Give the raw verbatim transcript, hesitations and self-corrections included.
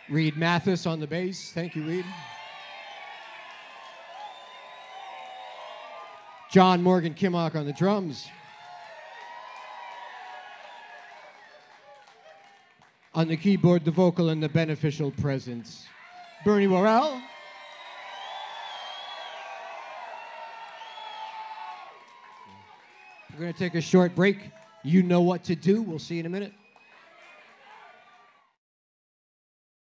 Reed Mathis on the bass. Thank you, Reed. John Morgan Kimmock on the drums. On the keyboard, the vocal, and the beneficial presence, Bernie Worrell. We're going to take a short break. You know what to do. We'll see you in a minute.